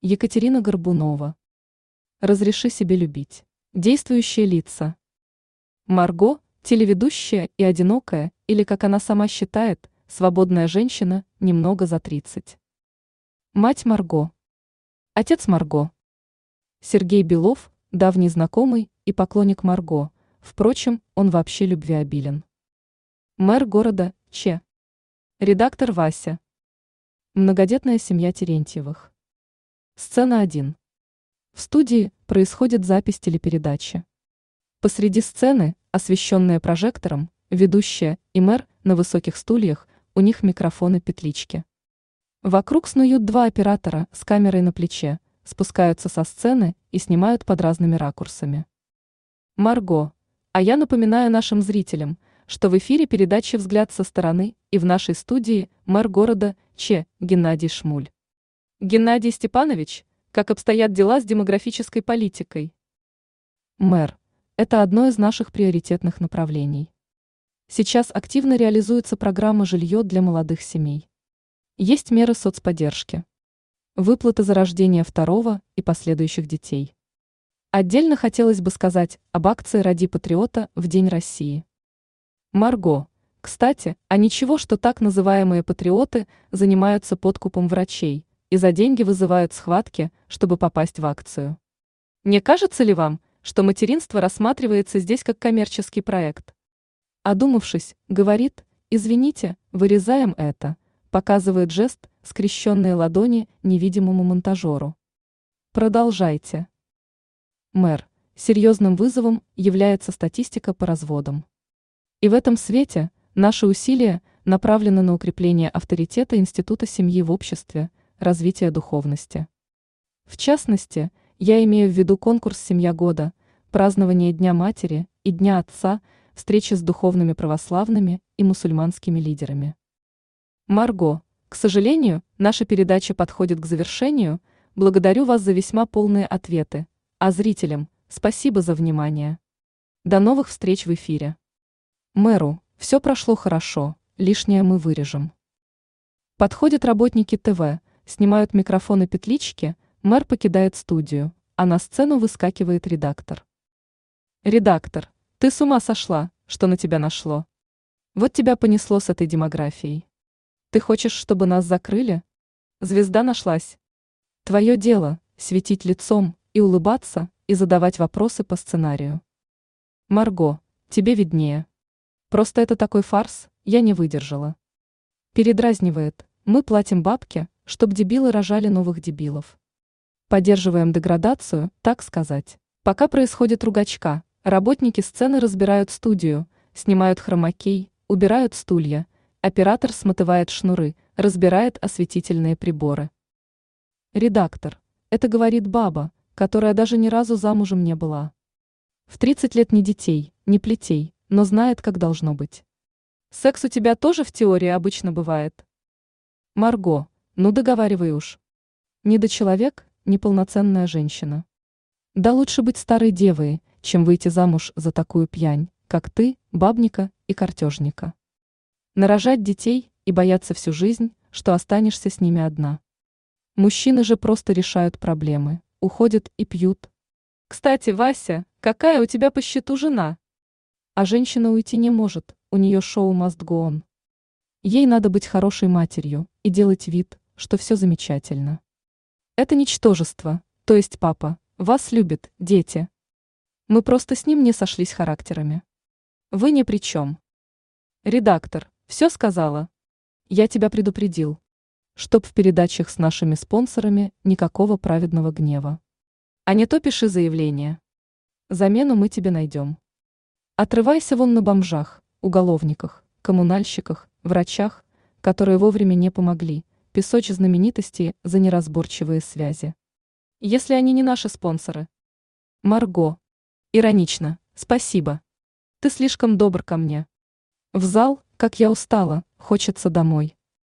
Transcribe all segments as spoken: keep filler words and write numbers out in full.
Екатерина Горбунова. Разреши себе любить. Действующие лица. Марго – телеведущая и одинокая, или, как она сама считает, свободная женщина, немного за тридцать. Мать Марго. Отец Марго. Сергей Белов – давний знакомый и поклонник Марго, впрочем, он вообще любвеобилен. Мэр города – Че. Редактор Вася. Многодетная семья Терентьевых. Сцена один. В студии происходит запись телепередачи. Посреди сцены, освещенная прожектором, ведущая и мэр на высоких стульях, у них микрофоны-петлички. Вокруг снуют два оператора с камерой на плече, спускаются со сцены и снимают под разными ракурсами. Марго. А я напоминаю нашим зрителям, что в эфире передачи «Взгляд со стороны» и в нашей студии мэр города Че Геннадий Шмуль. Геннадий Степанович, как обстоят дела с демографической политикой? Мэр. Это одно из наших приоритетных направлений. Сейчас активно реализуется программа «Жилье для молодых семей». Есть меры соцподдержки. Выплаты за рождение второго и последующих детей. Отдельно хотелось бы сказать об акции «Роди патриота» в День России. Марго. Кстати, а ничего, что так называемые патриоты занимаются подкупом врачей и за деньги вызывают схватки, чтобы попасть в акцию. Не кажется ли вам, что материнство рассматривается здесь как коммерческий проект? Одумавшись, говорит: извините, вырезаем это, показывает жест скрещенные ладони невидимому монтажеру. Продолжайте. Мэр. Серьезным вызовом является статистика по разводам. И в этом свете наши усилия направлены на укрепление авторитета института семьи в обществе, развитие духовности. В частности, я имею в виду конкурс «Семья года», празднование Дня матери и Дня отца, встречи с духовными православными и мусульманскими лидерами. Марго, к сожалению, наша передача подходит к завершению. Благодарю вас за весьма полные ответы, а зрителям спасибо за внимание. До новых встреч в эфире. Мэру, все прошло хорошо, лишнее мы вырежем. Подходят работники ТВ, снимают микрофоны-петлички, мэр покидает студию, а на сцену выскакивает редактор. Редактор, ты с ума сошла, что на тебя нашло? Вот тебя понесло с этой демографией. Ты хочешь, чтобы нас закрыли? Звезда нашлась. Твое дело – светить лицом и улыбаться, и задавать вопросы по сценарию. Марго, тебе виднее. Просто это такой фарс, я не выдержала. Передразнивает: мы платим бабки, чтоб дебилы рожали новых дебилов. Поддерживаем деградацию, так сказать. Пока происходит ругачка, работники сцены разбирают студию, снимают хромакей, убирают стулья, оператор сматывает шнуры, разбирает осветительные приборы. Редактор. Это говорит баба, которая даже ни разу замужем не была. В тридцать лет ни детей, ни плетей, но знает, как должно быть. Секс у тебя тоже в теории обычно бывает? Марго. Ну договаривай уж. Недочеловек, неполноценная женщина. Да лучше быть старой девой, чем выйти замуж за такую пьянь, как ты, бабника и картежника. Нарожать детей и бояться всю жизнь, что останешься с ними одна. Мужчины же просто решают проблемы, уходят и пьют. Кстати, Вася, какая у тебя по счету жена? А женщина уйти не может, у нее шоу must go on. Ей надо быть хорошей матерью и делать вид, что все замечательно. Это ничтожество, то есть папа, вас любит, дети. Мы просто с ним не сошлись характерами. Вы ни при чем. Редактор, все сказала. Я тебя предупредил. Чтоб в передачах с нашими спонсорами никакого праведного гнева. А не то пиши заявление. Замену мы тебе найдем. Отрывайся вон на бомжах, уголовниках, коммунальщиках, врачах, которые вовремя не помогли, песочь знаменитости за неразборчивые связи. Если они не наши спонсоры. Марго. Иронично, спасибо. Ты слишком добр ко мне. В зал, как я устала, хочется домой.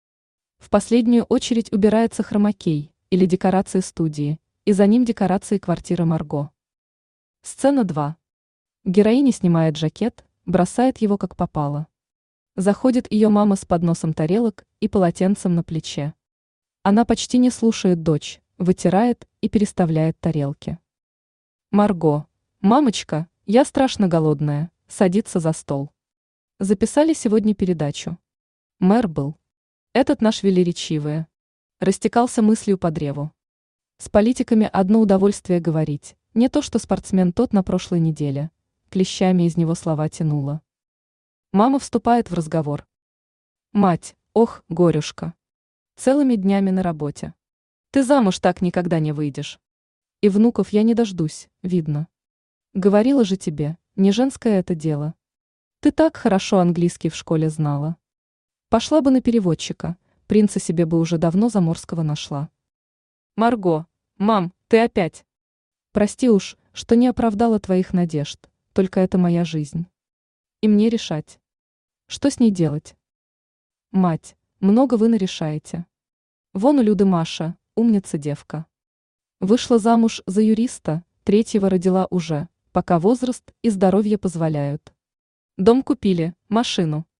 В последнюю очередь убирается хромакей или декорации студии, и за ним декорации квартиры Марго. Сцена два. Героиня снимает жакет, бросает его как попало. Заходит ее мама с подносом тарелок и полотенцем на плече. Она почти не слушает дочь, вытирает и переставляет тарелки. Марго: мамочка, я страшно голодная, садится за стол. Записали сегодня передачу. Мэр был. Этот наш велеречивый. Растекался мыслью по древу. С политиками одно удовольствие говорить, не то что спортсмен тот на прошлой неделе. Клещами из него слова тянуло. Мама вступает в разговор. Мать: ох, горюшка. Целыми днями на работе. Ты замуж так никогда не выйдешь. И внуков я не дождусь, видно. Говорила же тебе, не женское это дело. Ты так хорошо английский в школе знала. Пошла бы на переводчика, принца себе бы уже давно заморского нашла. Марго: мам, ты опять. Прости уж, что не оправдала твоих надежд, только это моя жизнь. И мне решать. Что с ней делать? Мать: много вы нарешаете. Вон у Люды Маша, умница девка. Вышла замуж за юриста, третьего родила уже, пока возраст и здоровье позволяют. Дом купили, машину.